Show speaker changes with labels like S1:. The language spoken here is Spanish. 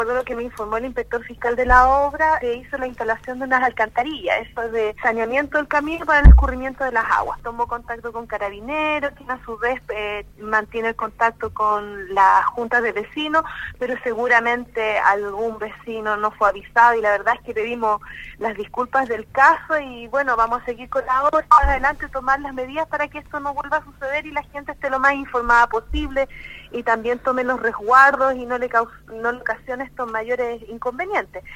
S1: Por lo que me informó el inspector fiscal de la obra, se hizo la instalación de unas alcantarillas, eso de saneamiento del camino para el escurrimiento de las aguas. Tomó contacto con Carabineros, que a su vez mantiene el contacto con la junta de vecinos, pero seguramente algún vecino no fue avisado y la verdad es que pedimos las disculpas del caso y bueno, vamos a seguir con la obra, más adelante tomar las medidas para que esto no vuelva a suceder y la gente esté lo más informada posible y también tome los resguardos y no le ocasione estos mayores inconvenientes.